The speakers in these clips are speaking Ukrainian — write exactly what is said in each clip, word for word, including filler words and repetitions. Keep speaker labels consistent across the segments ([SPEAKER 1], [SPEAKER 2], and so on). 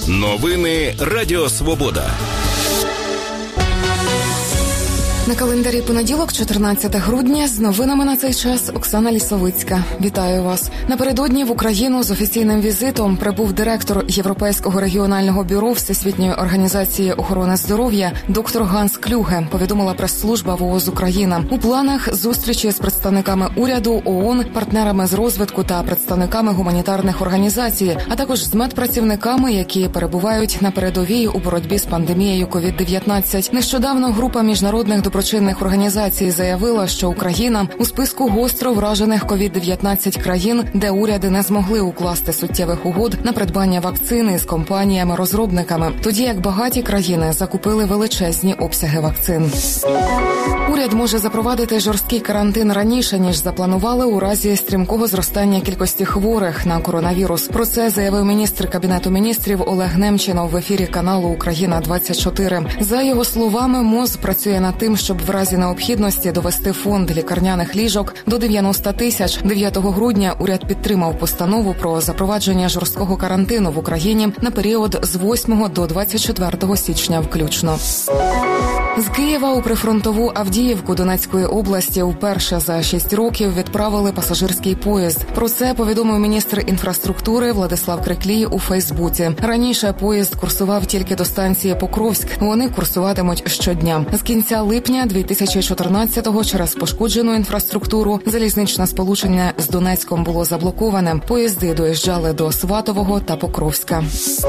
[SPEAKER 1] Новини Радіо Свобода.
[SPEAKER 2] На календарі понеділок, чотирнадцяте грудня, з новинами на цей час Оксана Лісовицька. Вітаю вас. Напередодні в Україну з офіційним візитом прибув директор Європейського регіонального бюро Всесвітньої організації охорони здоров'я доктор Ганс Клюге, повідомила прес-служба ВООЗ Україна. У планах зустрічі з представниками уряду, ООН, партнерами з розвитку та представниками гуманітарних організацій, а також з медпрацівниками, які перебувають на передовій у боротьбі з пандемією ковід дев'ятнадцять. Нещодавно група міжнародних доброчинних організацій заявила, що Україна у списку гостро вражених ковід дев'ятнадцять країн, де уряди не змогли укласти суттєвих угод на придбання вакцини з компаніями-розробниками, тоді як багаті країни закупили величезні обсяги вакцин. Уряд може запровадити жорсткий карантин раніше, ніж запланували у разі стрімкого зростання кількості хворих на коронавірус. Про це заявив міністр Кабінету міністрів Олег Немчінов в ефірі каналу «Україна двадцять чотири». За його словами, МОЗ працює над тим, щоб в разі необхідності довести фонд лікарняних ліжок до дев'яноста тисяч. дев'ятого грудня уряд підтримав постанову про запровадження жорсткого карантину в Україні на період з восьмого до двадцять четвертого січня включно. З Києва у прифронтову Авдіївку Донецької області вперше за шість років відправили пасажирський поїзд. Про це повідомив міністр інфраструктури Владислав Криклій у Фейсбуці. Раніше поїзд курсував тільки до станції Покровськ. Вони курсуватимуть щодня. З кінця липня дві тисячі чотирнадцятого через пошкоджену інфраструктуру залізничне сполучення з Донецьком було заблоковане. Поїзди доїжджали до Сватового та Покровська.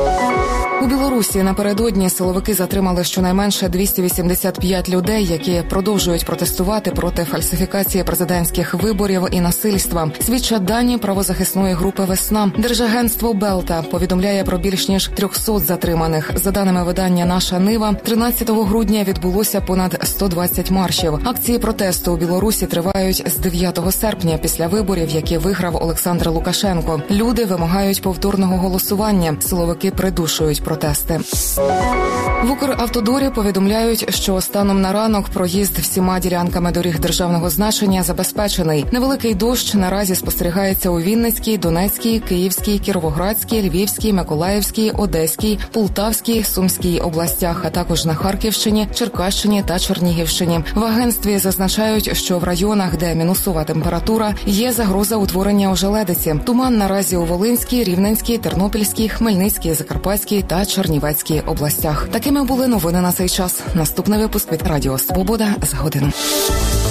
[SPEAKER 2] У Білорусі напередодні силовики затримали щонайменше двісті вісімдесят п'ять людей, які продовжують протестувати проти фальсифікації президентських виборів і насильства. Свідчать дані правозахисної групи «Весна». Держагентство «Белта» повідомляє про більш ніж триста затриманих. За даними видання «Наша Нива», тринадцятого грудня відбулося понад сто двадцять маршів. Акції протесту у Білорусі тривають з дев'ятого серпня після виборів, які виграв Олександр Лукашенко. Люди вимагають повторного голосування. Силовики придушують протести. В Укравтодорі повідомляють, що станом на ранок проїзд всіма ділянками доріг державного значення забезпечений. Невеликий дощ наразі спостерігається у Вінницькій, Донецькій, Київській, Кіровоградській, Львівській, Миколаївській, Одеській, Полтавській, Сумській областях, а також на Харківщині, Черкащині та Чернігівщині. В агентстві зазначають, що в районах, де мінусова температура, є загроза утворення ожеледиці. Туман наразі у Волинській, Рівненській, Тернопільській, Хмельницькій, Закарпатській та Чернівецькій областях. Такими були новини на цей час. Наступний випуск від Радіо Свобода за годину.